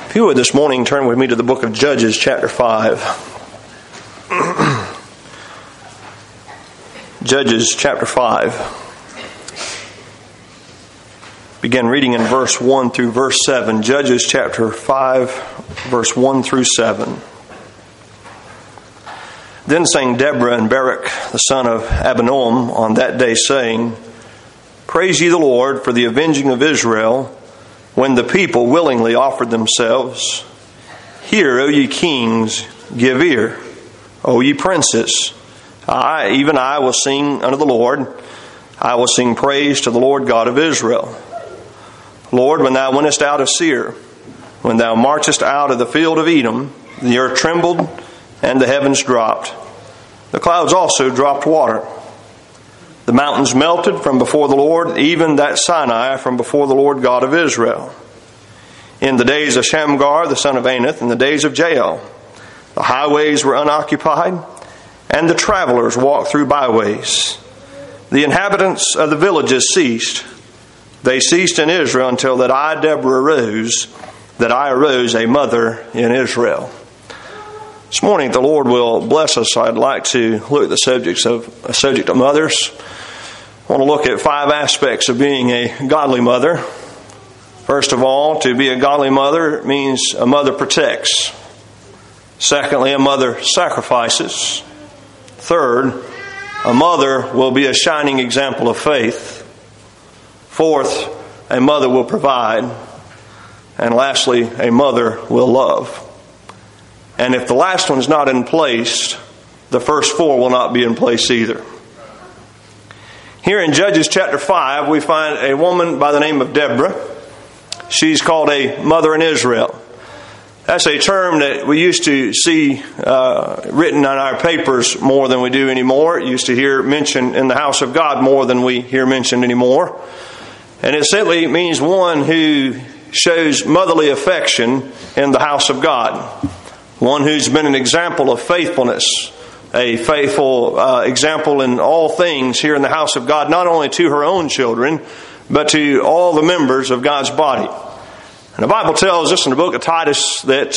If you would this morning, turn with me to the book of Judges, chapter 5. Judges, chapter 5. Begin reading in verse 1 through verse 7. Judges, chapter 5, verse 1 through 7. Then sang Deborah and Barak, the son of Abinoam, on that day, saying, Praise ye the Lord for the avenging of Israel, when the people willingly offered themselves. Hear, O ye kings, give ear, O ye princes. Even I will sing unto the Lord. I will sing praise to the Lord God of Israel. Lord, when thou wentest out of Seir, when thou marchest out of the field of Edom, the earth trembled and the heavens dropped. The clouds also dropped water. The mountains melted from before the Lord, even that Sinai from before the Lord God of Israel. In the days of Shamgar, the son of Anath, in the days of Jael, the highways were unoccupied, and the travelers walked through byways. The inhabitants of the villages ceased. They ceased in Israel until that I, Deborah, arose, that I arose a mother in Israel. This morning, the Lord will bless us. I'd like to look at the subject of mothers. I want to look at 5 aspects of being a godly mother. First of all, to be a godly mother means a mother protects. Secondly, a mother sacrifices. Third, a mother will be a shining example of faith. Fourth, a mother will provide. And lastly, a mother will love. And if the last one's not in place, the first 4 will not be in place either. Here in Judges chapter 5, we find a woman by the name of Deborah. She's called a mother in Israel. That's a term that we used to see written on our papers more than we do anymore. It used to hear mentioned in the house of God more than we hear mentioned anymore. And it simply means one who shows motherly affection in the house of God. One who's been an example of faithfulness, a faithful example in all things here in the house of God, not only to her own children, but to all the members of God's body. And the Bible tells us in the book of Titus that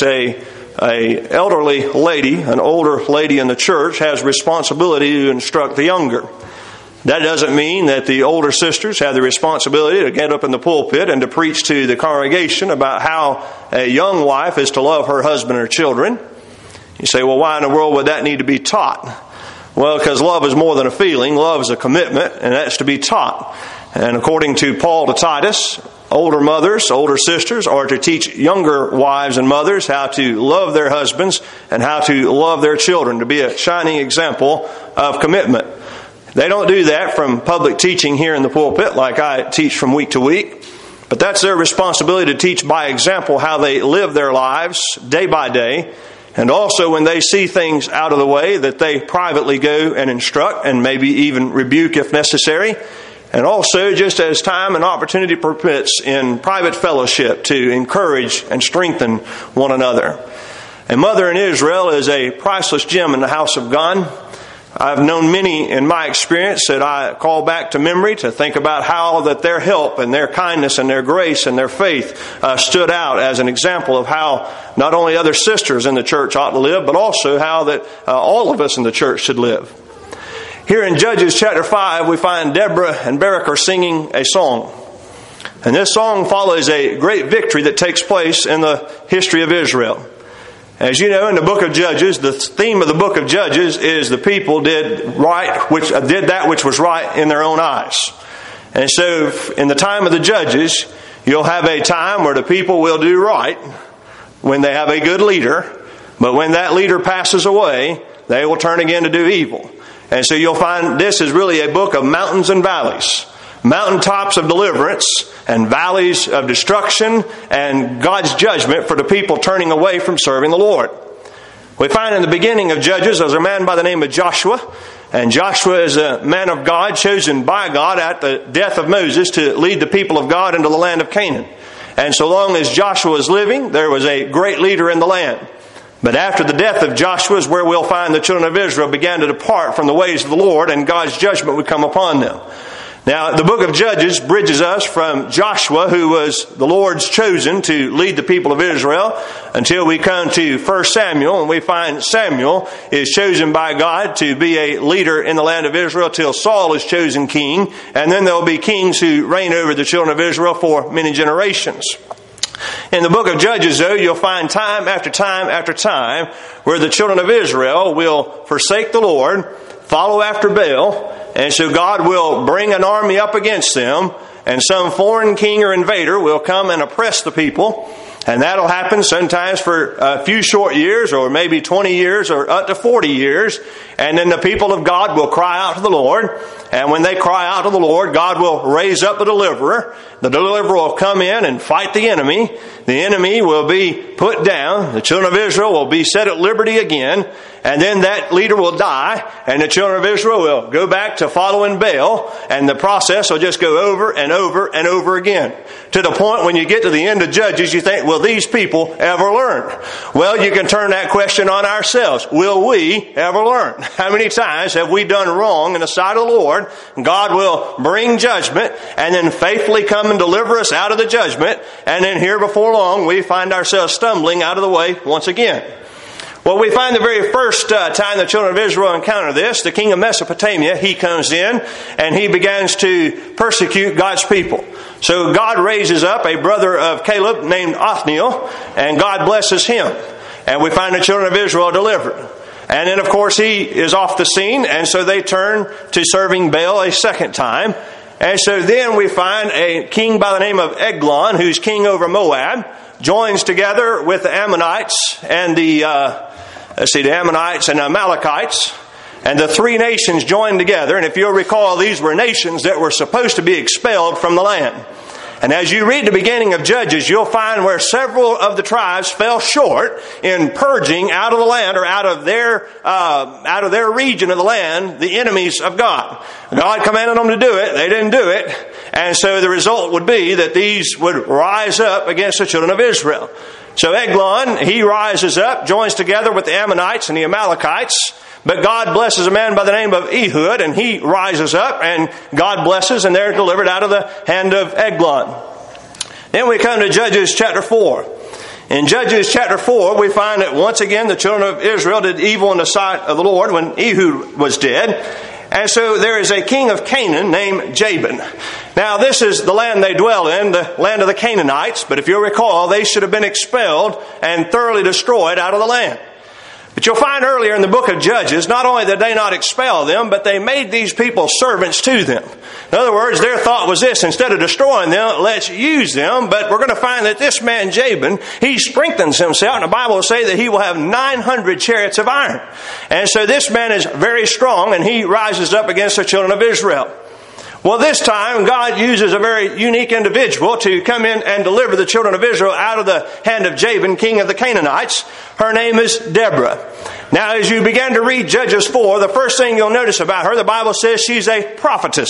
a elderly lady, an older lady in the church, has responsibility to instruct the younger. That doesn't mean that the older sisters have the responsibility to get up in the pulpit and to preach to the congregation about how a young wife is to love her husband or children. You say, well, why in the world would that need to be taught? Well, because love is more than a feeling. Love is a commitment, and that's to be taught. And according to Paul to Titus, older mothers, older sisters are to teach younger wives and mothers how to love their husbands and how to love their children, to be a shining example of commitment. They don't do that from public teaching here in the pulpit like I teach from week to week. But that's their responsibility to teach by example how they live their lives day by day. And also when they see things out of the way that they privately go and instruct and maybe even rebuke if necessary. And also just as time and opportunity permits in private fellowship to encourage and strengthen one another. A mother in Israel is a priceless gem in the house of God. I've known many in my experience that I call back to memory to think about how that their help and their kindness and their grace and their faith stood out as an example of how not only other sisters in the church ought to live, but also how that all of us in the church should live. Here in Judges chapter 5, we find Deborah and Barak are singing a song. And this song follows a great victory that takes place in the history of Israel. As you know, in the book of Judges, the theme of the book of Judges is the people did that which was right in their own eyes. And so in the time of the Judges, you'll have a time where the people will do right when they have a good leader. But when that leader passes away, they will turn again to do evil. And so you'll find this is really a book of mountains and valleys. Mountaintops of deliverance and valleys of destruction and God's judgment for the people turning away from serving the Lord. We find in the beginning of Judges there's a man by the name of Joshua. And Joshua is a man of God chosen by God at the death of Moses to lead the people of God into the land of Canaan. And so long as Joshua was living, there was a great leader in the land. But after the death of Joshua is where we'll find the children of Israel began to depart from the ways of the Lord and God's judgment would come upon them. Now, the book of Judges bridges us from Joshua, who was the Lord's chosen to lead the people of Israel, until we come to 1 Samuel, and we find Samuel is chosen by God to be a leader in the land of Israel till Saul is chosen king, and then there will be kings who reign over the children of Israel for many generations. In the book of Judges, though, you'll find time after time after time where the children of Israel will forsake the Lord, follow after Baal, and so God will bring an army up against them, and some foreign king or invader will come and oppress the people. And that'll happen sometimes for a few short years, or maybe 20 years, or up to 40 years. And then the people of God will cry out to the Lord. And when they cry out to the Lord, God will raise up a deliverer. The deliverer will come in and fight the enemy. The enemy will be put down. The children of Israel will be set at liberty again. And then that leader will die, and the children of Israel will go back to following Baal, and the process will just go over and over and over again. To the point when you get to the end of Judges, you think, will these people ever learn? Well, you can turn that question on ourselves. Will we ever learn? How many times have we done wrong in the sight of the Lord? God will bring judgment, and then faithfully come and deliver us out of the judgment, and then here before long we find ourselves stumbling out of the way once again. Well, we find the very first time the children of Israel encounter this, the king of Mesopotamia, he comes in and he begins to persecute God's people. So God raises up a brother of Caleb named Othniel, and God blesses him. And we find the children of Israel delivered. And then, of course, he is off the scene, and so they turn to serving Baal a second time. And so then we find a king by the name of Eglon, who's king over Moab, joins together with the Ammonites and the Ammonites and the Amalekites, and the three nations joined together. And if you'll recall, these were nations that were supposed to be expelled from the land. And as you read the beginning of Judges, you'll find where several of the tribes fell short in purging out of the land, or out of their region of the land, the enemies of God. God commanded them to do it. They didn't do it. And so the result would be that these would rise up against the children of Israel. So Eglon, he rises up, joins together with the Ammonites and the Amalekites. But God blesses a man by the name of Ehud, and he rises up, and God blesses, and they're delivered out of the hand of Eglon. Then we come to Judges chapter 4. In Judges chapter 4, we find that once again the children of Israel did evil in the sight of the Lord when Ehud was dead. And so there is a king of Canaan named Jabin. Now this is the land they dwell in, the land of the Canaanites. But if you'll recall, they should have been expelled and thoroughly destroyed out of the land. But you'll find earlier in the book of Judges, not only did they not expel them, but they made these people servants to them. In other words, their thought was this: instead of destroying them, let's use them. But we're going to find that this man Jabin, he strengthens himself, and the Bible will say that he will have 900 chariots of iron. And so this man is very strong, and he rises up against the children of Israel. Well, this time, God uses a very unique individual to come in and deliver the children of Israel out of the hand of Jabin, king of the Canaanites. Her name is Deborah. Now, as you begin to read Judges 4, the first thing you'll notice about her, the Bible says she's a prophetess.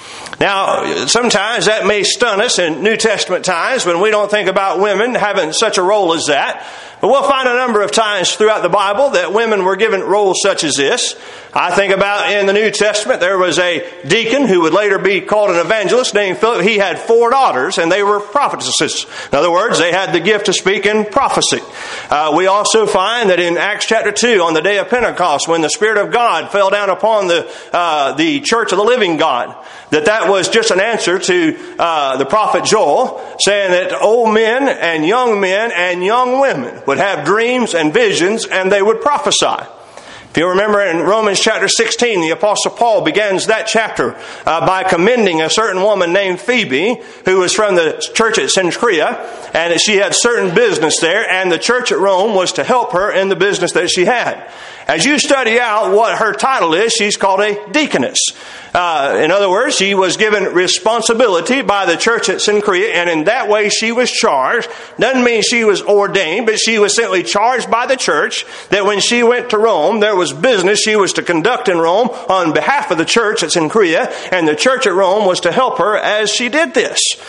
Now, sometimes that may stun us in New Testament times when we don't think about women having such a role as that. But we'll find a number of times throughout the Bible that women were given roles such as this. I think about in the New Testament, there was a deacon who would later be called an evangelist named Philip. He had 4 daughters, and they were prophetesses. In other words, they had the gift to speak in prophecy. We also find that in Acts chapter 2, on the day of Pentecost, when the Spirit of God fell down upon the church of the living God, that was just an answer to the prophet Joel, saying that old men and young women would have dreams and visions, and they would prophesy. If you remember in Romans chapter 16, the Apostle Paul begins that chapter by commending a certain woman named Phoebe, who was from the church at Cenchrea, and that she had certain business there, and the church at Rome was to help her in the business that she had. As you study out what her title is, she's called a deaconess. In other words, she was given responsibility by the church at Cenchrea, and in that way she was charged. Doesn't mean she was ordained, but she was simply charged by the church that when she went to Rome, there was business she was to conduct in Rome on behalf of the church at Cenchrea, and the church at Rome was to help her as she did this.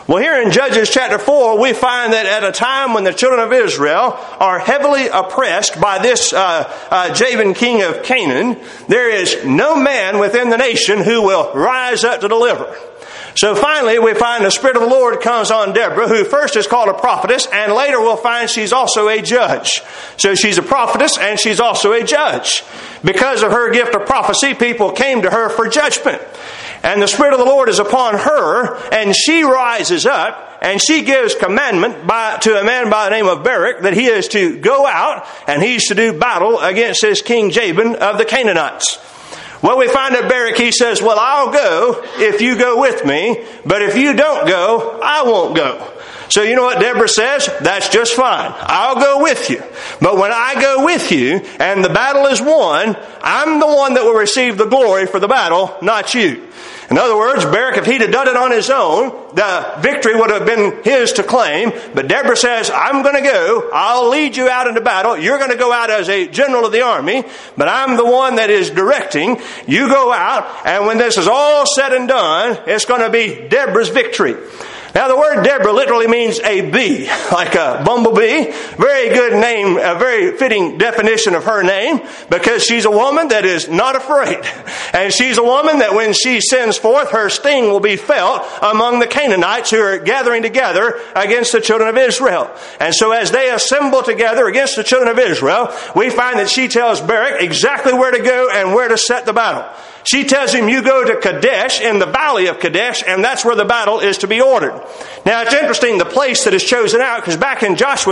Well, here in Judges chapter 4, we find that at a time when the children of Israel are heavily oppressed by this Jabin king of Canaan, there is no man within the nation who will rise up to deliver. So finally, we find the Spirit of the Lord comes on Deborah, who first is called a prophetess, and later we'll find she's also a judge. So she's a prophetess and she's also a judge. Because of her gift of prophecy, people came to her for judgment. And the Spirit of the Lord is upon her, and she rises up, and she gives commandment to a man by the name of Barak that he is to go out, and he's to do battle against this King Jabin of the Canaanites. Well, we find that Barak, he says, well, I'll go if you go with me, but if you don't go, I won't go. So you know what Deborah says? That's just fine. I'll go with you. But when I go with you and the battle is won, I'm the one that will receive the glory for the battle, not you. In other words, Barak, if he'd have done it on his own, the victory would have been his to claim. But Deborah says, I'm going to go. I'll lead you out into battle. You're going to go out as a general of the army, but I'm the one that is directing. You go out, and when this is all said and done, it's going to be Deborah's victory. Now, the word Deborah literally means a bee, like a bumblebee. Very good name, a very fitting definition of her name, because she's a woman that is not afraid. And she's a woman that when she sends forth, her sting will be felt among the Canaanites who are gathering together against the children of Israel. And so as they assemble together against the children of Israel, we find that she tells Barak exactly where to go and where to set the battle. She tells him, you go to Kadesh, in the valley of Kadesh, and that's where the battle is to be ordered. Now, it's interesting the place that is chosen out, because back in Joshua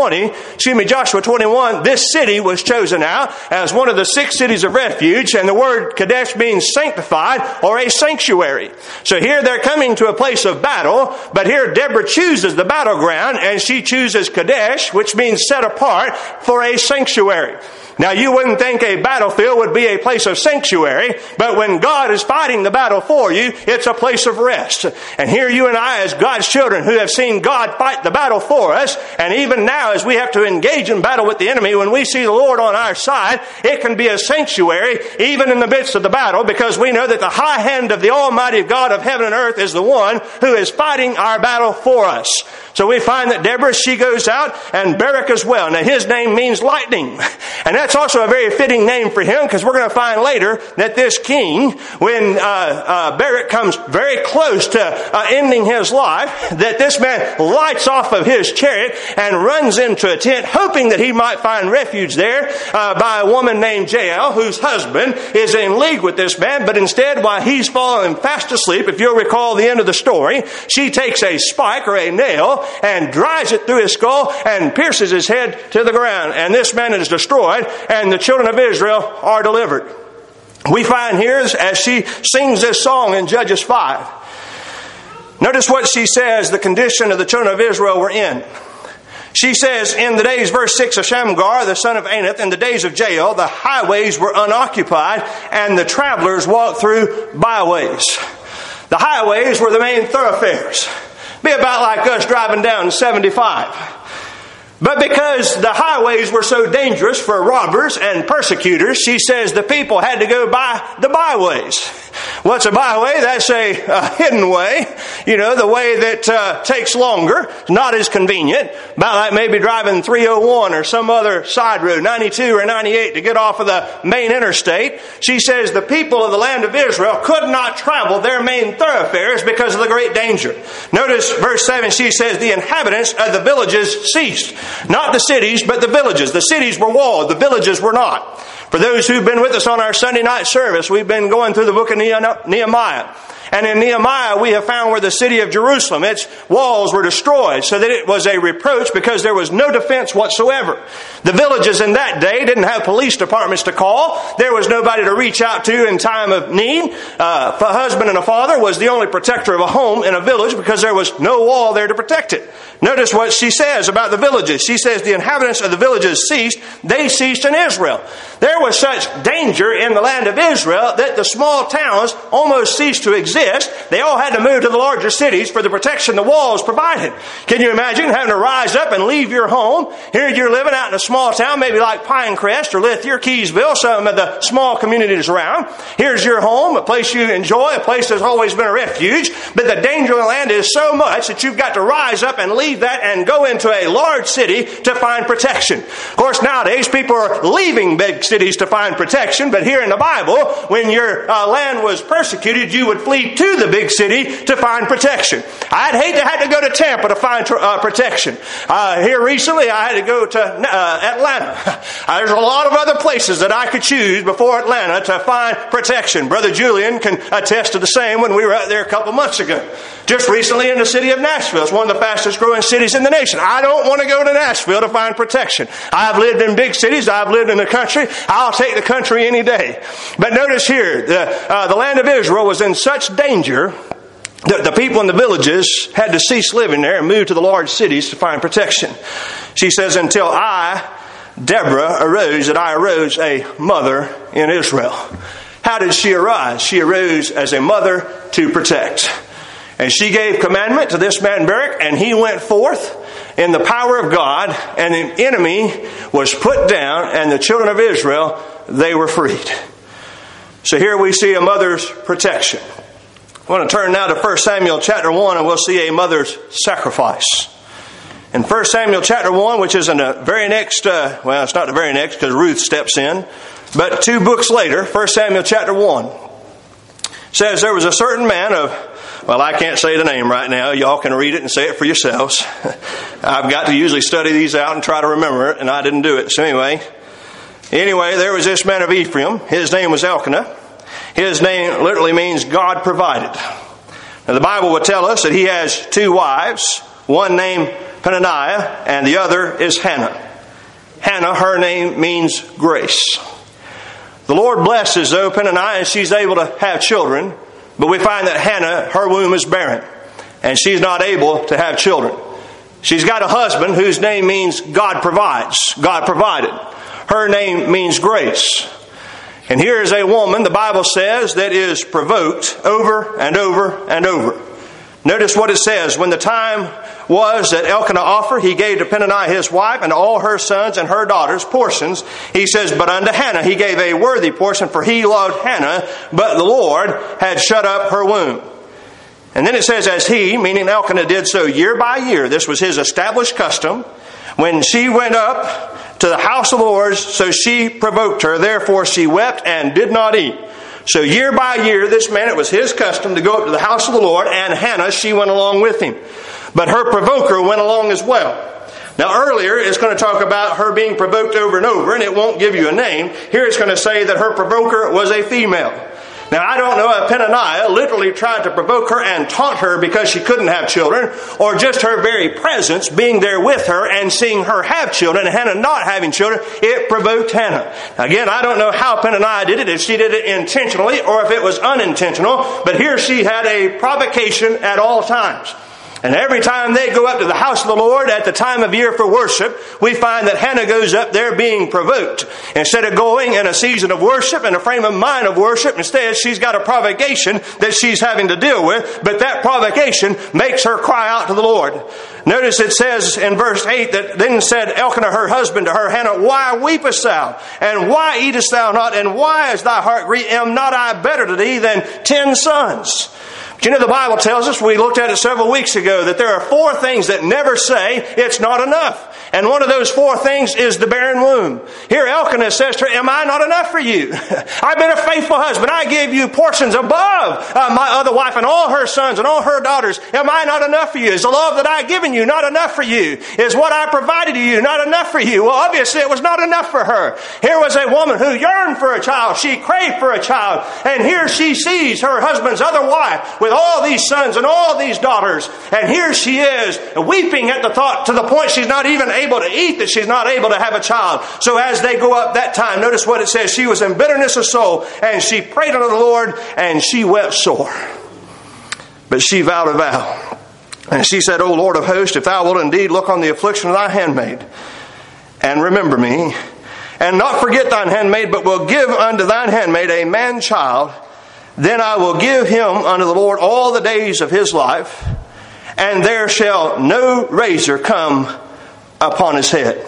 21, this city was chosen out as one of the 6 cities of refuge, and the word Kadesh means sanctified or a sanctuary. So here they're coming to a place of battle, but here Deborah chooses the battleground, and she chooses Kadesh, which means set apart, for a sanctuary. Now, you wouldn't think a battlefield would be a place of sanctuary, but when God is fighting the battle for you, it's a place of rest. And here you and I, as God's children who have seen God fight the battle for us, and even now as we have to engage in battle with the enemy, when we see the Lord on our side, it can be a sanctuary even in the midst of the battle, because we know that the high hand of the Almighty God of heaven and earth is the one who is fighting our battle for us. So we find that Deborah, she goes out, and Barak as well. Now, his name means lightning. And that's also a very fitting name for him, because we're going to find later that this king, when Barak comes very close to ending his life, that this man lights off of his chariot and runs into a tent, hoping that he might find refuge there by a woman named Jael, whose husband is in league with this man. But instead, while he's falling fast asleep, if you'll recall the end of the story, she takes a spike or a nail and drives it through his skull and pierces his head to the ground. And this man is destroyed, and the children of Israel are delivered. We find here, as she sings this song in Judges 5, notice what she says the condition of the children of Israel were in. She says, in the days, verse 6, of Shamgar, the son of Anath, in the days of Jael, the highways were unoccupied, and the travelers walked through byways. The highways were the main thoroughfares. Be about like us driving down 75. But because the highways were so dangerous for robbers and persecutors, she says the people had to go by the byways. What's a byway? That's a hidden way. You know, the way that takes longer, not as convenient. About like maybe driving 301 or some other side road, 92 or 98, to get off of the main interstate. She says the people of the land of Israel could not travel their main thoroughfares because of the great danger. Notice verse 7, she says the inhabitants of the villages ceased. Not the cities, but the villages. The cities were walled. The villages were not. For those who've been with us on our Sunday night service, we've been going through the book of Nehemiah. And in Nehemiah, we have found where the city of Jerusalem, its walls were destroyed, so that it was a reproach because there was no defense whatsoever. The villages in that day didn't have police departments to call. There was nobody to reach out to in time of need. A husband and a father was the only protector of a home in a village because there was no wall there to protect it. Notice what she says about the villages. She says the inhabitants of the villages ceased. They ceased in Israel. There was such danger in the land of Israel that the small towns almost ceased to exist. They all had to move to the larger cities for the protection the walls provided. Can you imagine having to rise up and leave your home? Here you're living out in a small town, maybe like Pinecrest or Lithia or Keysville, some of the small communities around. Here's your home, a place you enjoy, a place that's always been a refuge. But the danger in the land is so much that you've got to rise up and leave that and go into a large city to find protection. Of course, nowadays people are leaving big cities to find protection, but here in the Bible, when your land was persecuted, you would flee to the big city to find protection. I'd hate to have to go to Tampa to find protection. Here recently, I had to go to Atlanta. There's a lot of other places that I could choose before Atlanta to find protection. Brother Julian can attest to the same when we were out there a couple months ago. Just recently in the city of Nashville. It's one of the fastest growing cities in the nation. I don't want to go to Nashville to find protection. I've lived in big cities. I've lived in the country. I'll take the country any day. But notice here, the land of Israel was in such danger that the people in the villages had to cease living there and move to the large cities to find protection. She says, until I, Deborah, arose, that I arose a mother in Israel. How did she arise? She arose as a mother to protect. And she gave commandment to this man Barak, and he went forth in the power of God, and the enemy was put down, and the children of Israel, they were freed. So here we see a mother's protection. I want to turn now to 1 Samuel chapter 1, and we'll see a mother's sacrifice. In 1 Samuel chapter 1, which is in the very next, well, it's not the very next because Ruth steps in, but 2 books later, 1 Samuel chapter 1, says there was a certain man of, well, I can't say the name right now. Y'all can read it and say it for yourselves. I've got to usually study these out and try to remember it, and I didn't do it. So anyway, there was this man of Ephraim. His name was Elkanah. His name literally means God provided. Now, the Bible will tell us that he has 2 wives, one named Peninnah, and the other is Hannah. Hannah, her name means grace. The Lord blesses, though, Peninnah, and she's able to have children. But we find that Hannah, her womb is barren, and she's not able to have children. She's got a husband whose name means God provides, God provided. Her name means grace. And here is a woman, the Bible says, that is provoked over and over and over. Notice what it says. When the time was that Elkanah offered, he gave to Peninnah his wife and all her sons and her daughters portions. He says, but unto Hannah he gave a worthy portion, for he loved Hannah, but the Lord had shut up her womb. And then it says, as he, meaning Elkanah, did so year by year, this was his established custom, when she went up to the house of the Lord, so she provoked her, therefore she wept and did not eat. So year by year, this man, it was his custom to go up to the house of the Lord, and Hannah, she went along with him. But her provoker went along as well. Now earlier, it's going to talk about her being provoked over and over, and it won't give you a name. Here it's going to say that her provoker was a female. Now, I don't know if Peninnah literally tried to provoke her and taunt her because she couldn't have children, or just her very presence being there with her and seeing her have children and Hannah not having children, it provoked Hannah. Again, I don't know how Peninnah did it, if she did it intentionally or if it was unintentional, but here she had a provocation at all times. And every time they go up to the house of the Lord at the time of year for worship, we find that Hannah goes up there being provoked. Instead of going in a season of worship and a frame of mind of worship, instead she's got a provocation that she's having to deal with, but that provocation makes her cry out to the Lord. Notice it says in verse 8 that then said Elkanah her husband to her, Hannah, why weepest thou? And why eatest thou not? And why is thy heart grieved? Am not I better to thee than 10 sons? But you know, the Bible tells us, we looked at it several weeks ago, that there are 4 things that never say it's not enough. And one of those 4 things is the barren womb. Here Elkanah says to her, am I not enough for you? I've been a faithful husband. I gave you portions above my other wife and all her sons and all her daughters. Am I not enough for you? Is the love that I've given you not enough for you? Is what I provided to you not enough for you? Well, obviously it was not enough for her. Here was a woman who yearned for a child. She craved for a child. And here she sees her husband's other wife with all these sons and all these daughters. And here she is weeping at the thought, to the point she's not even able to eat, that she's not able to have a child. So as they go up that time, notice what it says. She was in bitterness of soul, and she prayed unto the Lord, and she wept sore. But she vowed a vow. And she said, O Lord of hosts, if thou wilt indeed look on the affliction of thy handmaid, and remember me, and not forget thine handmaid, but will give unto thine handmaid a man child, then I will give him unto the Lord all the days of his life, and there shall no razor come upon his head.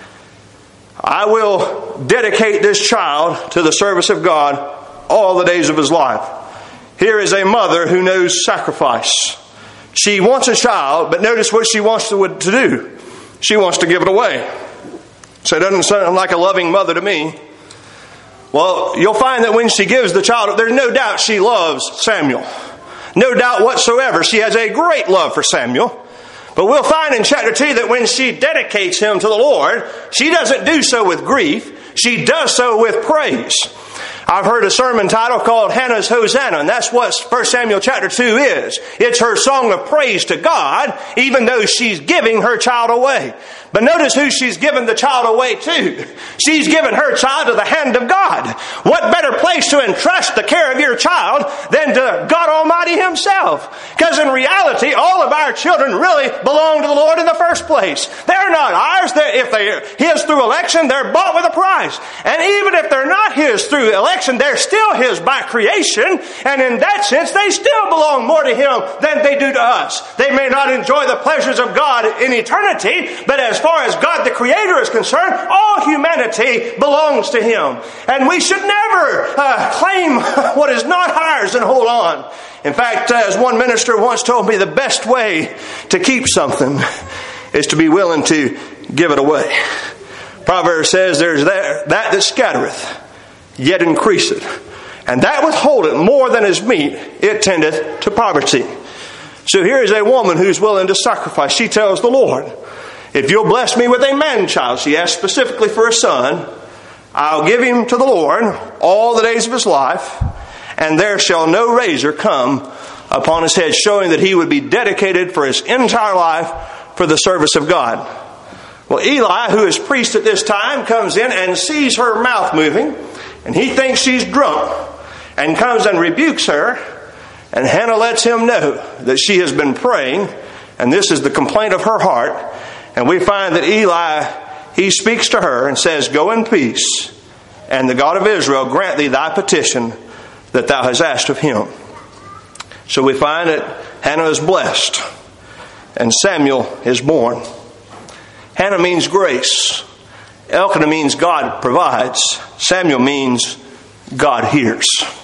I will dedicate this child to the service of God all the days of his life. Here is a mother who knows sacrifice. She wants a child, but notice what she wants to do. She wants to give it away. So it doesn't sound like a loving mother to me. Well, you'll find that when she gives the child, there's no doubt she loves Samuel. No doubt whatsoever. She has a great love for Samuel. But we'll find in chapter 2 that when she dedicates him to the Lord, she doesn't do so with grief. She does so with praise. I've heard a sermon title called Hannah's Hosanna, and that's what 1 Samuel chapter 2 is. It's her song of praise to God, even though she's giving her child away. But notice who she's given the child away to. She's given her child to the hand of God. What better place to entrust the care of your child than to God Almighty Himself? Because in reality, all of our children really belong to the Lord in the first place. They're not ours. If they're His through election, they're bought with a price. And even if they're not His through election, they're still His by creation. And in that sense, they still belong more to Him than they do to us. They may not enjoy the pleasures of God in eternity, but as far as God the Creator is concerned, all humanity belongs to Him. And we should never claim what is not ours and hold on. In fact, as one minister once told me, the best way to keep something is to be willing to give it away. Proverbs says, there's that scattereth, yet increaseth. And that withholdeth more than is meet, it tendeth to poverty. So here is a woman who's willing to sacrifice. She tells the Lord, if you'll bless me with a man-child, she asked specifically for a son, I'll give him to the Lord all the days of his life, and there shall no razor come upon his head, showing that he would be dedicated for his entire life for the service of God. Well, Eli, who is priest at this time, comes in and sees her mouth moving, and he thinks she's drunk, and comes and rebukes her, and Hannah lets him know that she has been praying, and this is the complaint of her heart. And we find that Eli, he speaks to her and says, go in peace, and the God of Israel grant thee thy petition that thou hast asked of him. So we find that Hannah is blessed, and Samuel is born. Hannah means grace. Elkanah means God provides. Samuel means God hears.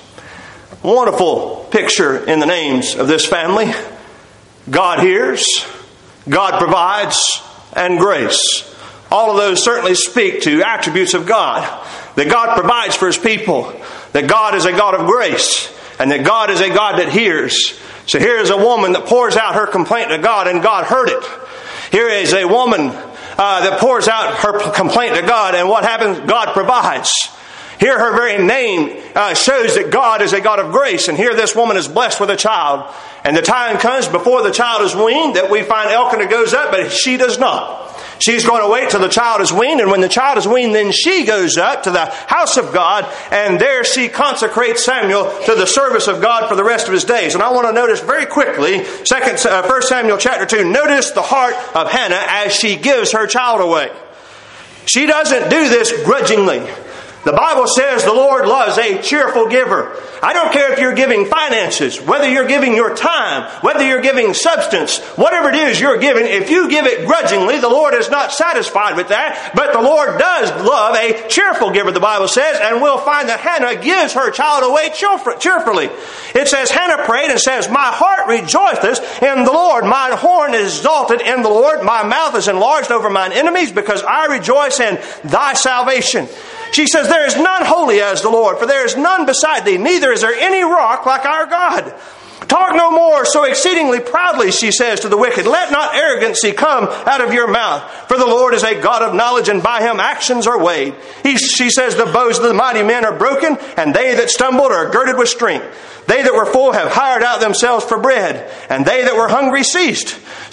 Wonderful picture in the names of this family. God hears, God provides, and grace. All of those certainly speak to attributes of God. That God provides for His people. That God is a God of grace. And that God is a God that hears. So here is a woman that pours out her complaint to God, and God heard it. Here is a woman that pours out her complaint to God, and what happens? God provides. Here her very name shows that God is a God of grace. And here this woman is blessed with a child. And the time comes before the child is weaned that we find Elkanah goes up, but she does not. She's going to wait till the child is weaned. And when the child is weaned, then she goes up to the house of God. And there she consecrates Samuel to the service of God for the rest of his days. And I want to notice very quickly, 1 Samuel chapter 2, notice the heart of Hannah as she gives her child away. She doesn't do this grudgingly. The Bible says the Lord loves a cheerful giver. I don't care if you're giving finances, whether you're giving your time, whether you're giving substance, whatever it is you're giving, if you give it grudgingly, the Lord is not satisfied with that. But the Lord does love a cheerful giver, the Bible says, and we'll find that Hannah gives her child away cheerfully. It says, Hannah prayed and says, my heart rejoiceth in the Lord. Mine horn is exalted in the Lord. My mouth is enlarged over mine enemies, because I rejoice in thy salvation. She says, there is none holy as the Lord, for there is none beside thee, neither is there any rock like our God. Talk no more so exceedingly proudly, she says to the wicked. Let not arrogancy come out of your mouth, for the Lord is a God of knowledge, and by Him actions are weighed. She says, the bows of the mighty men are broken, and they that stumbled are girded with strength. They that were full have hired out themselves for bread, and they that were hungry ceased.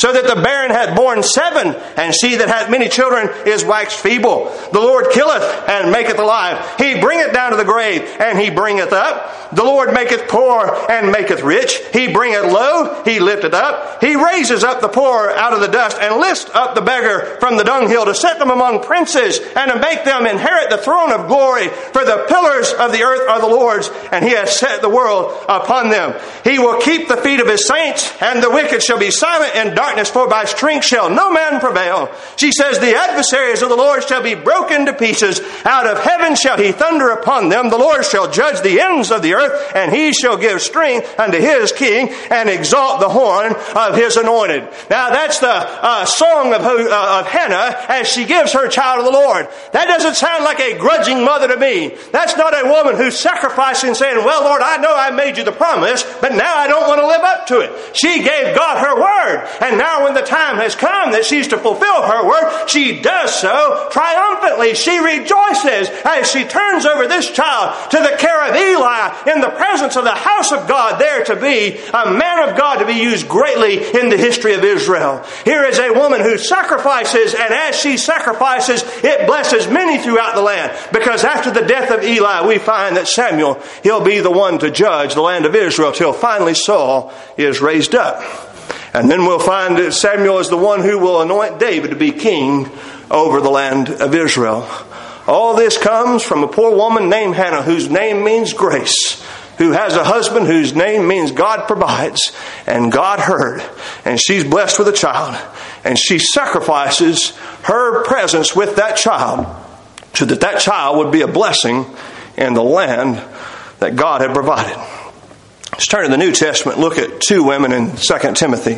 so that the barren hath borne 7, and she that hath many children is waxed feeble. The Lord killeth and maketh alive. He bringeth down to the grave, and he bringeth up. The Lord maketh poor and maketh rich. He bringeth low, he lifteth up. He raises up the poor out of the dust, and lifts up the beggar from the dunghill, to set them among princes, and to make them inherit the throne of glory. For the pillars of the earth are the Lord's, and he has set the world upon them. He will keep the feet of his saints, and the wicked shall be silent in darkness, for by strength shall no man prevail. She says, the adversaries of the Lord shall be broken to pieces. Out of heaven shall he thunder upon them. The Lord shall judge the ends of the earth, and he shall give strength unto his king, and exalt the horn of his anointed. Now that's the song of Hannah as she gives her child to the Lord. That doesn't sound like a grudging mother to me. That's not a woman who's sacrificing, saying, well, Lord, I know I made you the promise, but now I don't want to live up to it. She gave God her word, and now when the time has come that she's to fulfill her word, she does so triumphantly. She rejoices as she turns over this child to the care of Eli in the presence of the house of God, there to be a man of God, to be used greatly in the history of Israel. Here is a woman who sacrifices, and as she sacrifices, it blesses many throughout the land. Because after the death of Eli, we find that Samuel, he'll be the one to judge the land of Israel till finally Saul is raised up. And then we'll find that Samuel is the one who will anoint David to be king over the land of Israel. All this comes from a poor woman named Hannah, whose name means grace, who has a husband whose name means God provides, and God heard, and she's blessed with a child, and she sacrifices her presence with that child so that that child would be a blessing in the land that God had provided. Let's turn to the New Testament, look at 2 women in 2 Timothy.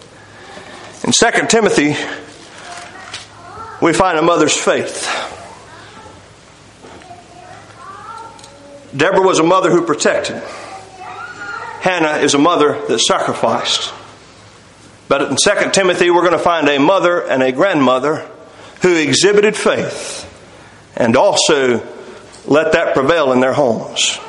In 2 Timothy, we find a mother's faith. Deborah was a mother who protected. Hannah is a mother that sacrificed. But in 2 Timothy, we're going to find a mother and a grandmother who exhibited faith and also let that prevail in their homes.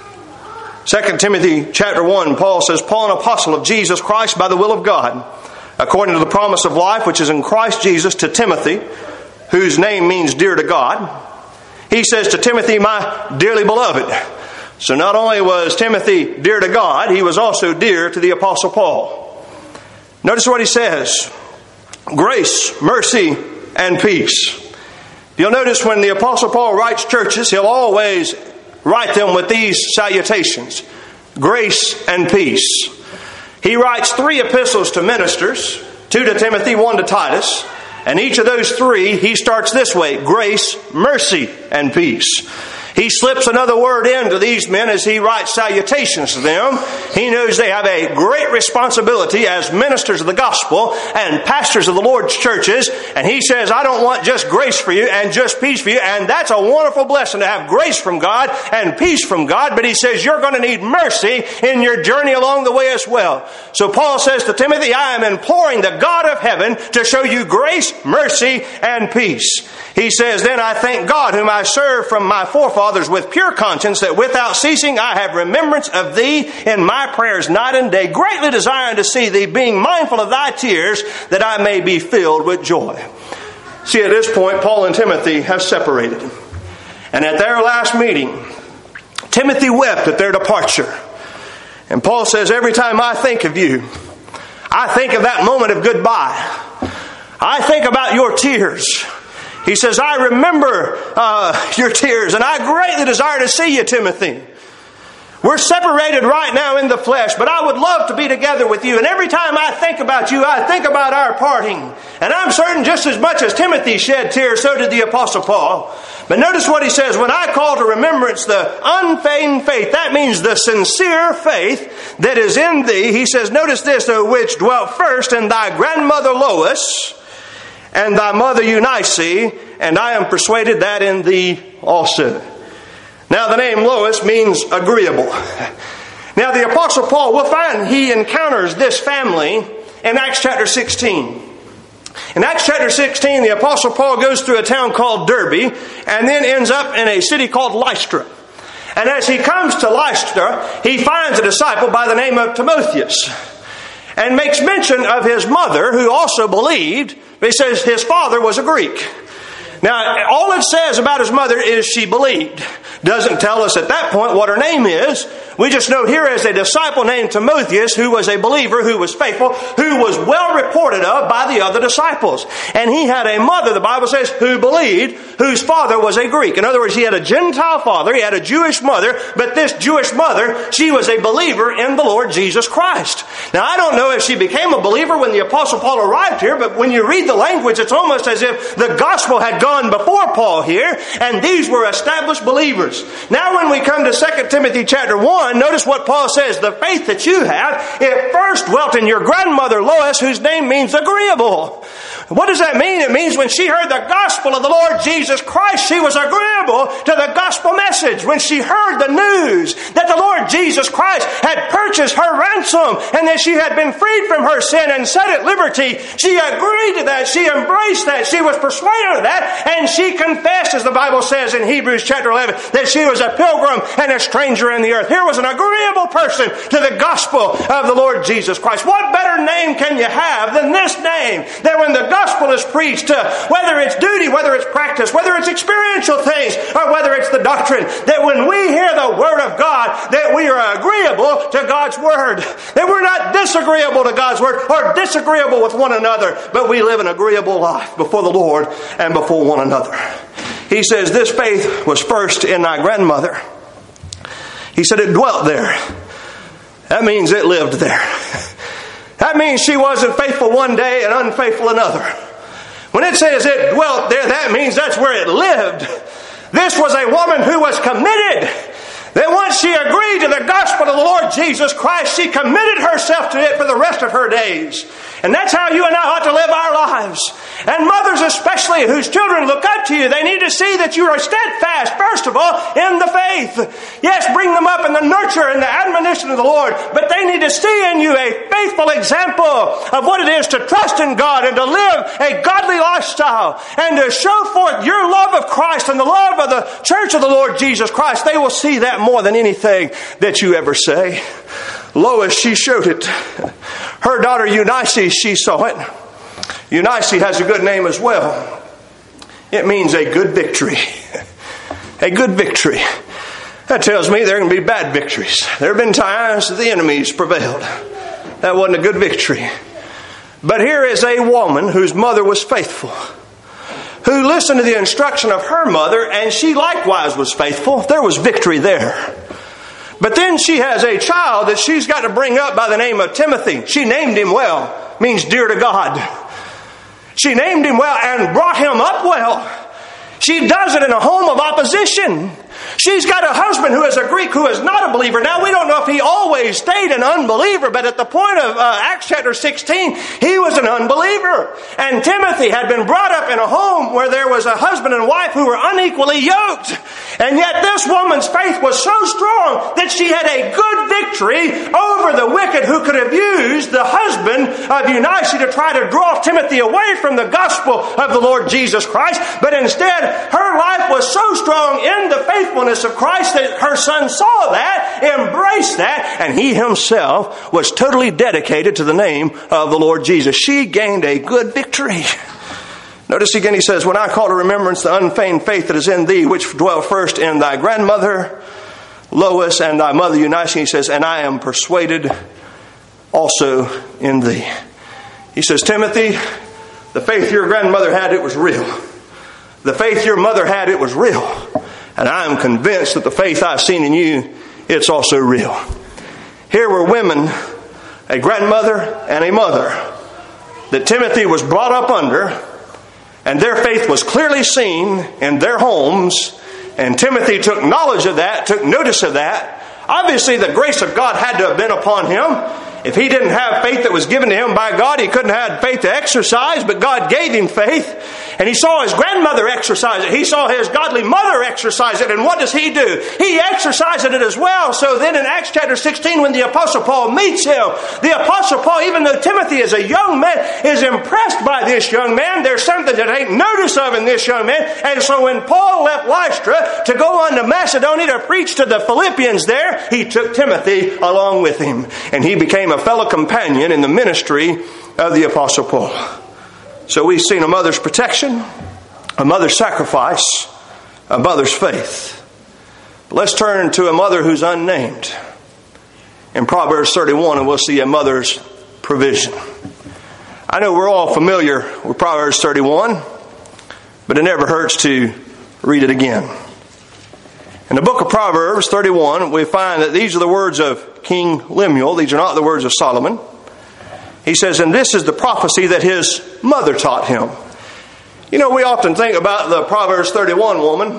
2 Timothy chapter 1, Paul says, Paul, an apostle of Jesus Christ by the will of God, according to the promise of life which is in Christ Jesus, to Timothy, whose name means dear to God. He says to Timothy, my dearly beloved. So not only was Timothy dear to God, he was also dear to the Apostle Paul. Notice what he says. Grace, mercy, and peace. You'll notice when the Apostle Paul writes churches, he'll always write them with these salutations. Grace and peace. He writes 3 epistles to ministers, 2 to Timothy, 1 to Titus. And each of those 3, he starts this way: grace, mercy, and peace. He slips another word into these men as he writes salutations to them. He knows they have a great responsibility as ministers of the gospel and pastors of the Lord's churches. And he says, I don't want just grace for you and just peace for you. And that's a wonderful blessing to have grace from God and peace from God. But he says, you're going to need mercy in your journey along the way as well. So Paul says to Timothy, I am imploring the God of heaven to show you grace, mercy, and peace. He says, then I thank God whom I serve from my forefathers with pure conscience, that without ceasing I have remembrance of thee in my prayers night and day, greatly desiring to see thee, being mindful of thy tears, that I may be filled with joy. See, at this point, Paul and Timothy have separated. And at their last meeting, Timothy wept at their departure. And Paul says, every time I think of you, I think of that moment of goodbye. I think about your tears. He says, I remember your tears, and I greatly desire to see you, Timothy. We're separated right now in the flesh, but I would love to be together with you. And every time I think about you, I think about our parting. And I'm certain just as much as Timothy shed tears, so did the Apostle Paul. But notice what he says, when I call to remembrance the unfeigned faith, that means the sincere faith that is in thee. He says, notice this, O which dwelt first in thy grandmother Lois, and thy mother Eunice, and I am persuaded that in thee also. Now the name Lois means agreeable. Now the Apostle Paul, we'll find he encounters this family in Acts chapter 16. In Acts chapter 16, the Apostle Paul goes through a town called Derbe, and then ends up in a city called Lystra. And as he comes to Lystra, he finds a disciple by the name of Timotheus. and makes mention of his mother, who also believed. He says his father was a Greek. Now, all it says about his mother is she believed. Doesn't tell us at that point what her name is. We just know here is a disciple named Timotheus, who was a believer, who was faithful, who was well reported of by the other disciples. And he had a mother, the Bible says, who believed, whose father was a Greek. In other words, he had a Gentile father, he had a Jewish mother, but this Jewish mother, she was a believer in the Lord Jesus Christ. Now, I don't know if she became a believer when the Apostle Paul arrived here, but when you read the language, it's almost as if the gospel had gone before Paul here, and these were established believers. Now when we come to 2 Timothy chapter 1, notice what Paul says, the faith that you have, it first dwelt in your grandmother Lois, whose name means agreeable. What does that mean? It means when she heard the gospel of the Lord Jesus Christ, she was agreeable to the gospel message. When she heard the news that the Lord Jesus Christ had purchased her ransom and that she had been freed from her sin and set at liberty, she agreed to that. She embraced that. She was persuaded of that. And she confessed, as the Bible says in Hebrews chapter 11, that she was a pilgrim and a stranger in the earth. Here was an agreeable person to the gospel of the Lord Jesus Christ. What better name can you have than this name? That when the gospel is preached, whether it's duty, whether it's practice, whether it's experiential things, or whether it's the doctrine, that when we hear the word of God, that we are agreeable to God's word. That we're not disagreeable to God's word or disagreeable with one another, but we live an agreeable life before the Lord and before one another. He says, this faith was first in thy grandmother. He said it dwelt there. That means it lived there. That means she wasn't faithful one day and unfaithful another. When it says it dwelt there, that means that's where it lived. This was a woman who was committed. That once she agreed to the gospel of the Lord Jesus Christ, she committed herself to it for the rest of her days. And that's how you and I ought to live our lives. And mothers especially, whose children look up to you, they need to see that you are steadfast, first of all, in the faith. Yes, bring them up in the nurture and the admonition of the Lord, but they need to see in you a faithful example of what it is to trust in God and to live a godly lifestyle and to show forth your love of Christ and the love of the church of the Lord Jesus Christ. They will see that more than anything that you ever say. Lois, she showed it. Her daughter Eunice, she saw it. Eunice has a good name as well. It means a good victory. A good victory. That tells me there can be bad victories. There have been times that the enemies prevailed. That wasn't a good victory. But here is a woman whose mother was faithful, who listened to the instruction of her mother, and she likewise was faithful. There was victory there. But then she has a child that she's got to bring up by the name of Timothy. She named him well, means dear to God. She named him well and brought him up well. She does it in a home of opposition. She's got a husband who is a Greek who is not a believer. Now, we don't know if he always stayed an unbeliever, but at the point of Acts chapter 16, he was an unbeliever. And Timothy had been brought up in a home where there was a husband and wife who were unequally yoked. And yet this woman's faith was so strong that she had a good victory over the wicked who could have used the husband of Eunice to try to draw Timothy away from the gospel of the Lord Jesus Christ. But instead, her life was so strong in the faithfulness of Christ that her son saw that, embraced that, and he himself was totally dedicated to the name of the Lord Jesus. She gained a good victory. Notice again he says, when I call to remembrance the unfeigned faith that is in thee, which dwelt first in thy grandmother Lois and thy mother Eunice, he says, and I am persuaded also in thee. He says, Timothy, the faith your grandmother had, it was real. The faith your mother had, it was real. And I am convinced that the faith I've seen in you, it's also real. Here were women, a grandmother and a mother, that Timothy was brought up under, and their faith was clearly seen in their homes, and Timothy took knowledge of that, took notice of that. Obviously, the grace of God had to have been upon him. If he didn't have faith that was given to him by God, he couldn't have faith to exercise, but God gave him faith. And he saw his grandmother exercise it. He saw his godly mother exercise it. And what does he do? He exercises it as well. So then in Acts chapter 16, when the Apostle Paul meets him, the Apostle Paul, even though Timothy is a young man, is impressed by this young man. There's something that ain't notice of in this young man. And so when Paul left Lystra to go on to Macedonia to preach to the Philippians there, he took Timothy along with him. And he became a fellow companion in the ministry of the Apostle Paul. So we've seen a mother's protection, a mother's sacrifice, a mother's faith. But let's turn to a mother who's unnamed. In Proverbs 31, and we'll see a mother's provision. I know we're all familiar with Proverbs 31, but it never hurts to read it again. In the book of Proverbs 31, we find that these are the words of King Lemuel. These are not the words of Solomon. He says, and this is the prophecy that his mother taught him. You know, we often think about the Proverbs 31 woman.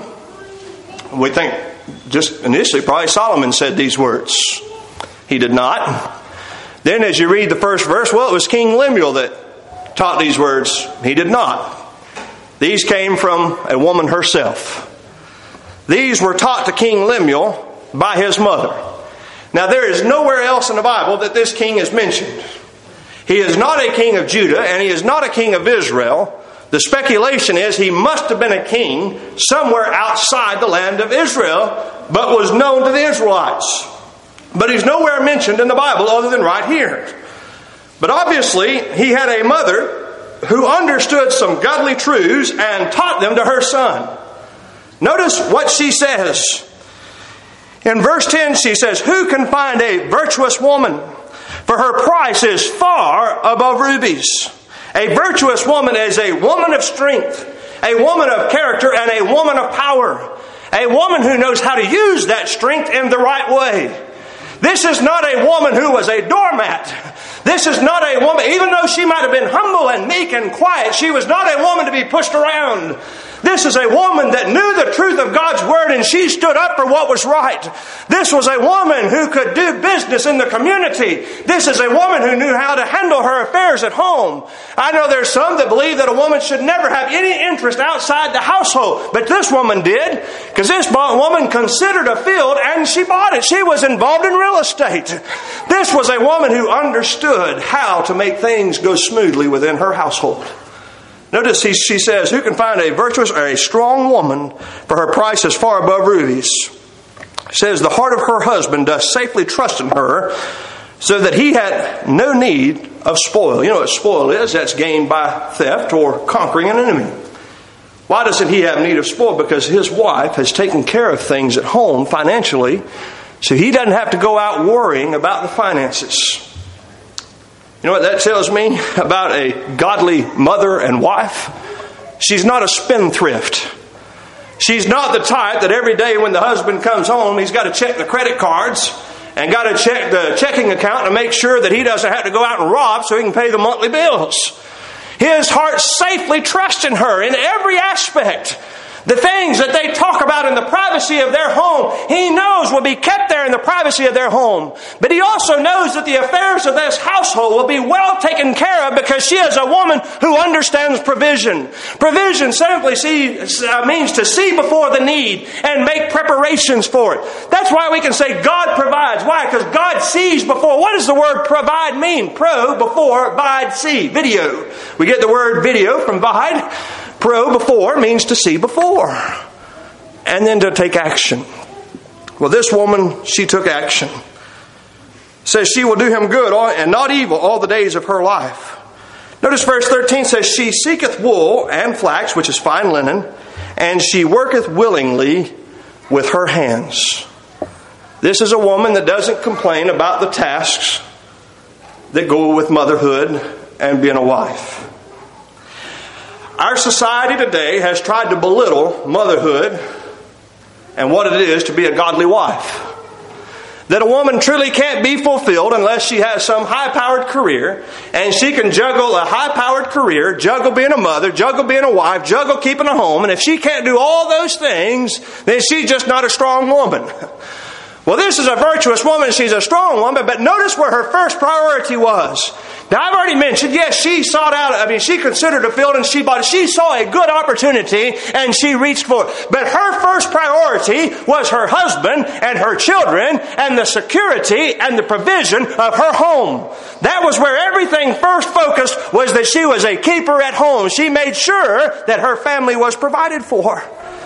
We think just initially probably Solomon said these words. He did not. Then as you read the first verse, well, it was King Lemuel that taught these words. He did not. These came from a woman herself. These were taught to King Lemuel by his mother. Now there is nowhere else in the Bible that this king is mentioned. He is not a king of Judah, and he is not a king of Israel. The speculation is he must have been a king somewhere outside the land of Israel, but was known to the Israelites. But he's nowhere mentioned in the Bible other than right here. But obviously, he had a mother who understood some godly truths and taught them to her son. Notice what she says. In verse 10, she says, who can find a virtuous woman? For her price is far above rubies. A virtuous woman is a woman of strength, a woman of character, and a woman of power. A woman who knows how to use that strength in the right way. This is not a woman who was a doormat. This is not a woman, even though she might have been humble and meek and quiet, she was not a woman to be pushed around. This is a woman that knew the truth of God's Word, and she stood up for what was right. This was a woman who could do business in the community. This is a woman who knew how to handle her affairs at home. I know there's some that believe that a woman should never have any interest outside the household, but this woman did, because this woman considered a field and she bought it. She was involved in real estate. This was a woman who understood how to make things go smoothly within her household. Notice she says, who can find a virtuous or a strong woman, for her price is far above rubies. It says, the heart of her husband does safely trust in her, so that he had no need of spoil. You know what spoil is? That's gained by theft or conquering an enemy. Why doesn't he have need of spoil? Because his wife has taken care of things at home financially, so he doesn't have to go out worrying about the finances. You know what that tells me about a godly mother and wife? She's not a spendthrift. She's not the type that every day when the husband comes home, he's got to check the credit cards and got to check the checking account to make sure that he doesn't have to go out and rob so he can pay the monthly bills. His heart safely trusts in her in every aspect. The things that they talk about in the privacy of their home, he knows will be kept there in the privacy of their home. But he also knows that the affairs of this household will be well taken care of because she is a woman who understands provision. Provision simply means to see before the need and make preparations for it. That's why we can say God provides. Why? Because God sees before. What does the word provide mean? Pro, before, vide, see. Video. We get the word video from vide. Pro, before, means to see before. And then to take action. Well, this woman, she took action. It says she will do him good and not evil all the days of her life. Notice verse 13 says, she seeketh wool and flax, which is fine linen, and she worketh willingly with her hands. This is a woman that doesn't complain about the tasks that go with motherhood and being a wife. Our society today has tried to belittle motherhood and what it is to be a godly wife. That a woman truly can't be fulfilled unless she has some high-powered career, and she can juggle a high-powered career, juggle being a mother, juggle being a wife, juggle keeping a home, and if she can't do all those things, then she's just not a strong woman. Well, this is a virtuous woman. She's a strong woman, but notice where her first priority was. Now, I've already mentioned, yes, she considered a field and she bought it. She saw a good opportunity and she reached for it. But her first priority was her husband and her children and the security and the provision of her home. That was where everything first focused, was that she was a keeper at home. She made sure that her family was provided for.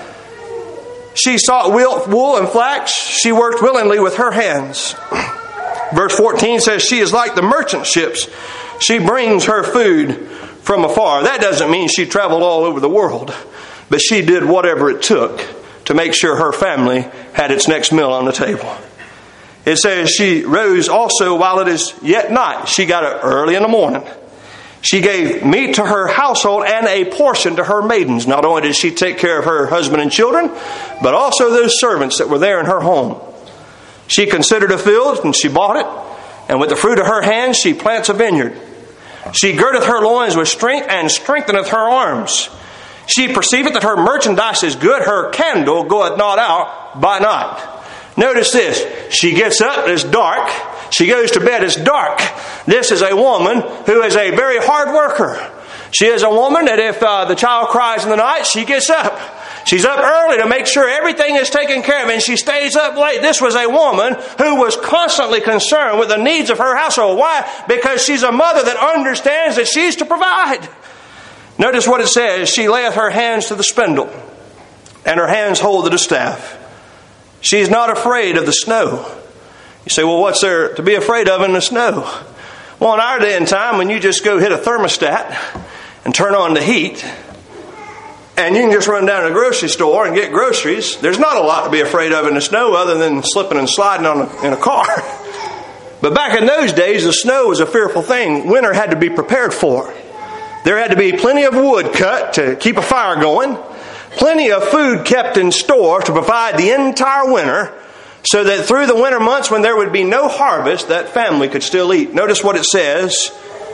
She sought wool and flax. She worked willingly with her hands. Verse 14 says she is like the merchant ships. She brings her food from afar. That doesn't mean she traveled all over the world, but she did whatever it took to make sure her family had its next meal on the table. It says she rose also while it is yet night. She got up early in the morning. She gave meat to her household and a portion to her maidens. Not only did she take care of her husband and children, but also those servants that were there in her home. She considered a field, and she bought it. And with the fruit of her hands, she plants a vineyard. She girdeth her loins with strength, and strengtheneth her arms. She perceiveth that her merchandise is good. Her candle goeth not out by night. Notice this. She gets up, it's dark. She goes to bed, it's dark. This is a woman who is a very hard worker. She is a woman that if the child cries in the night, she gets up. She's up early to make sure everything is taken care of, and she stays up late. This was a woman who was constantly concerned with the needs of her household. Why? Because she's a mother that understands that she's to provide. Notice what it says. She layeth her hands to the spindle, and her hands hold the distaff. She's not afraid of the snow. You say, well, what's there to be afraid of in the snow? Well, in our day and time, when you just go hit a thermostat and turn on the heat, and you can just run down to the grocery store and get groceries, there's not a lot to be afraid of in the snow other than slipping and sliding in a car. But back in those days, the snow was a fearful thing. Winter had to be prepared for. There had to be plenty of wood cut to keep a fire going, plenty of food kept in store to provide the entire winter, so that through the winter months when there would be no harvest, that family could still eat. Notice what it says.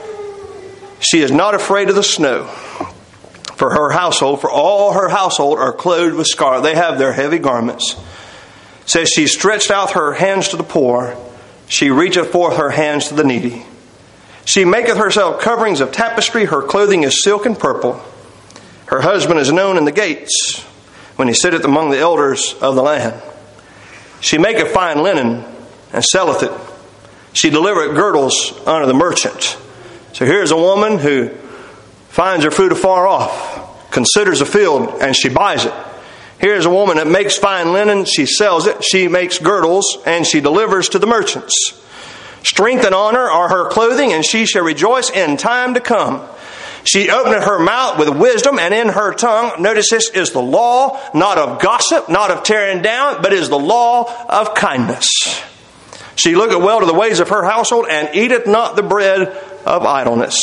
She is not afraid of the snow. For her household, for all her household are clothed with scarlet. They have their heavy garments. It says she stretched out her hands to the poor. She reacheth forth her hands to the needy. She maketh herself coverings of tapestry. Her clothing is silk and purple. Her husband is known in the gates when he sitteth among the elders of the land. She maketh fine linen and selleth it. She delivereth girdles unto the merchant. So here's a woman who finds her food afar off, considers a field, and she buys it. Here's a woman that makes fine linen, she sells it, she makes girdles, and she delivers to the merchants. Strength and honor are her clothing, and she shall rejoice in time to come. She openeth her mouth with wisdom, and in her tongue, notice this, is the law, not of gossip, not of tearing down, but is the law of kindness. She looketh well to the ways of her household, and eateth not the bread of idleness.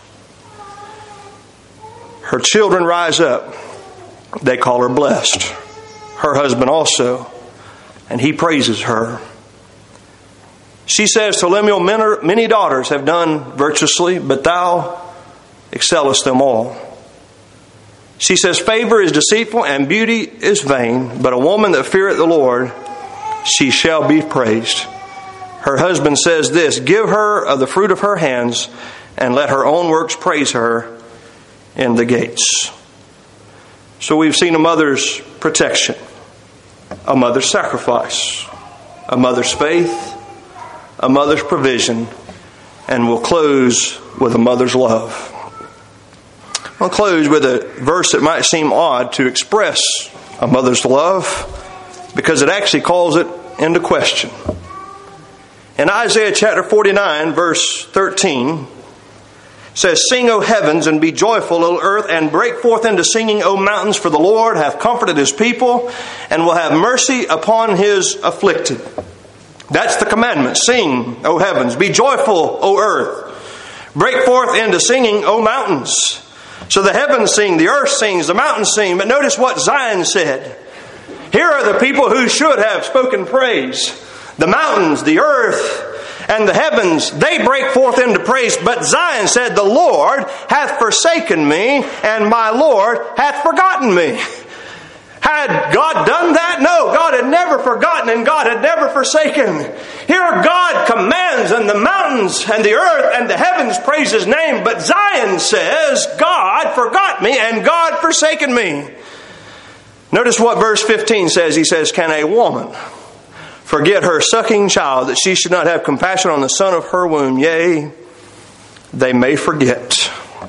Her children rise up. They call her blessed. Her husband also. And he praises her. She says to Lemuel, many daughters have done virtuously, but thou excellest them all. She says, favor is deceitful and beauty is vain, but a woman that feareth the Lord, she shall be praised. Her husband says this, give her of the fruit of her hands, and let her own works praise her in the gates. So we've seen a mother's protection, a mother's sacrifice, a mother's faith, a mother's provision, and we'll close with a mother's love. I'll close with a verse that might seem odd to express a mother's love, because it actually calls it into question. In Isaiah chapter 49, verse 13, says, sing, O heavens, and be joyful, O earth, and break forth into singing, O mountains, for the Lord hath comforted his people, and will have mercy upon his afflicted. That's the commandment. Sing, O heavens, be joyful, O earth. Break forth into singing, O mountains. So the heavens sing, the earth sings, the mountains sing. But notice what Zion said. Here are the people who should have spoken praise. The mountains, the earth, and the heavens, they break forth into praise. But Zion said, the Lord hath forsaken me, and my Lord hath forgotten me. Had God done that? No, God had never never forgotten and God had never forsaken. Here God commands, and the mountains and the earth and the heavens praise His name. But Zion says, God forgot me and God forsaken me. Notice what verse 15 says. He says, can a woman forget her sucking child, that she should not have compassion on the son of her womb? Yea, they may forget.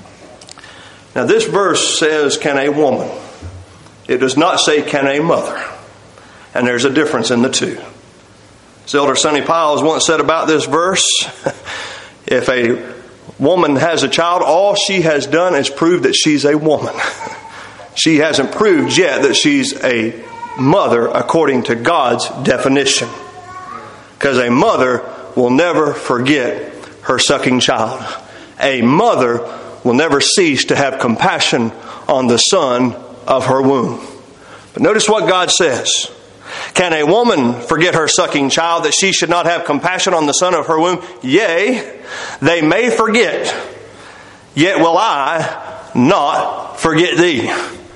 Now this verse says, can a woman. It does not say, can a mother. And there's a difference in the two. As Elder Sonny Piles once said about this verse, if a woman has a child, all she has done is prove that she's a woman. She hasn't proved yet that she's a mother according to God's definition. Because a mother will never forget her sucking child. A mother will never cease to have compassion on the son of her womb. But notice what God says. Can a woman forget her sucking child, that she should not have compassion on the son of her womb? Yea, they may forget, yet will I not forget thee.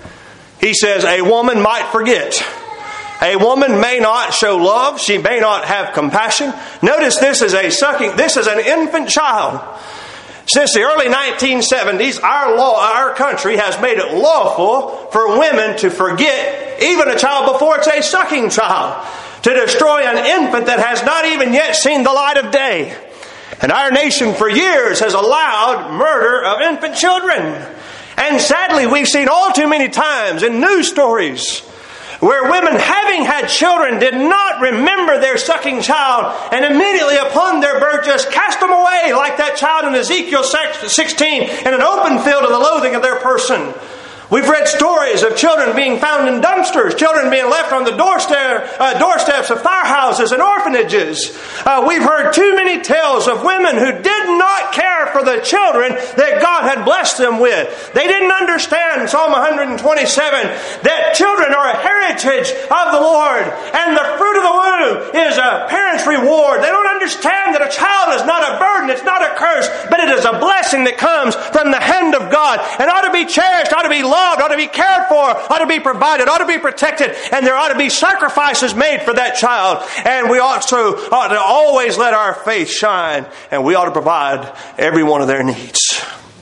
He says a woman might forget. A woman may not show love. She may not have compassion. Notice this is an infant child. Since the early 1970s, our country has made it lawful for women to forget even a child before it's a sucking child, to destroy an infant that has not even yet seen the light of day. And our nation for years has allowed murder of infant children. And sadly, we've seen all too many times in news stories where women, having had children, did not remember their sucking child, and immediately upon their birth just cast them away, like that child in Ezekiel 16, in an open field of the loathing of their person. We've read stories of children being found in dumpsters, children being left on the doorsteps of firehouses and orphanages. We've heard too many tales of women who did not care for the children that God had blessed them with. They didn't understand Psalm 127, that children are a heritage of the Lord, and the fruit of the womb is a parent's reward. They don't understand that a child is not a burden, it's not a curse, but it is a blessing that comes from the hand of God, and ought to be cherished, ought to be loved, ought to be cared for, ought to be provided, ought to be protected, and there ought to be sacrifices made for that child. And we also ought to always let our faith shine, and we ought to provide every one of their needs.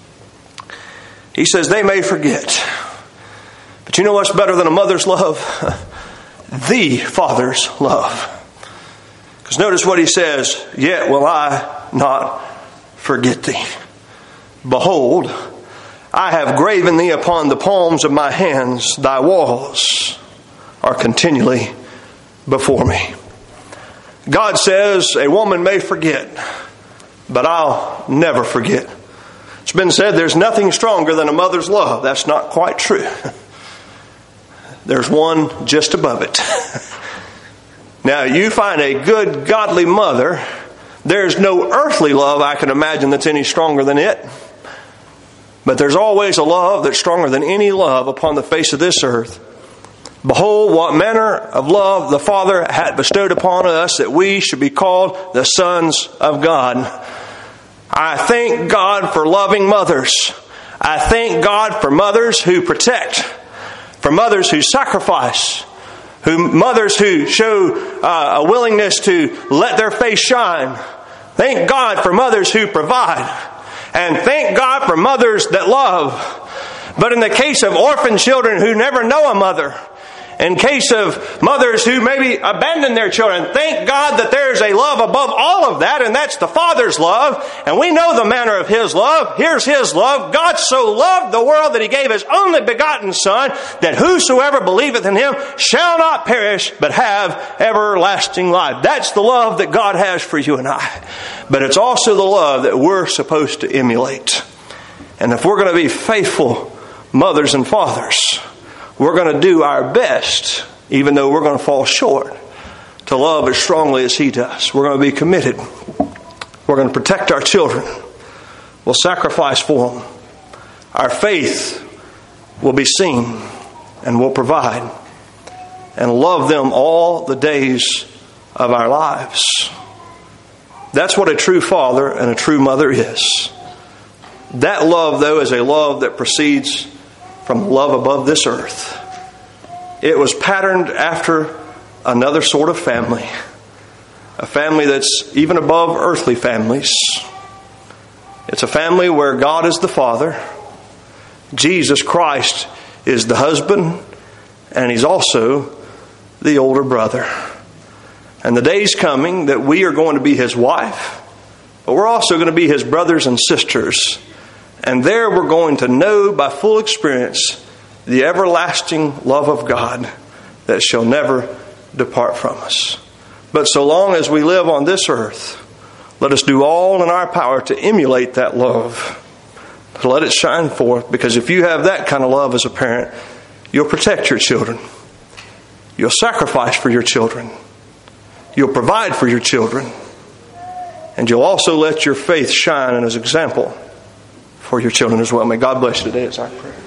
He says they may forget. But you know what's better than a mother's love? The Father's love. Because notice what he says, yet will I not forget thee. Behold, I have graven thee upon the palms of my hands. Thy walls are continually before me. God says a woman may forget, but I'll never forget. It's been said there's nothing stronger than a mother's love. That's not quite true. There's one just above it. Now, you find a good, godly mother, there's no earthly love I can imagine that's any stronger than it. But there's always a love that's stronger than any love upon the face of this earth. Behold, what manner of love the Father hath bestowed upon us, that we should be called the sons of God. I thank God for loving mothers. I thank God for mothers who protect, for mothers who sacrifice, mothers who show a willingness to let their face shine. Thank God for mothers who provide. And thank God for mothers that love. But in the case of orphan children who never know a mother, in case of mothers who maybe abandon their children, thank God that there's a love above all of that, and that's the Father's love. And we know the manner of His love. Here's His love. God so loved the world that He gave His only begotten Son, that whosoever believeth in Him shall not perish, but have everlasting life. That's the love that God has for you and I. But it's also the love that we're supposed to emulate. And if we're going to be faithful mothers and fathers, we're going to do our best, even though we're going to fall short, to love as strongly as He does. We're going to be committed. We're going to protect our children. We'll sacrifice for them. Our faith will be seen, and we'll provide and love them all the days of our lives. That's what a true father and a true mother is. That love, though, is a love that proceeds from the love above this earth. It was patterned after another sort of family. A family that's even above earthly families. It's a family where God is the Father, Jesus Christ is the husband, and He's also the older brother. And the day's coming that we are going to be His wife, but we're also going to be His brothers and sisters. And there we're going to know by full experience the everlasting love of God that shall never depart from us. But so long as we live on this earth, let us do all in our power to emulate that love, to let it shine forth. Because if you have that kind of love as a parent, you'll protect your children. You'll sacrifice for your children. You'll provide for your children. And you'll also let your faith shine as an example for your children as well. May God bless you today. It's our prayer.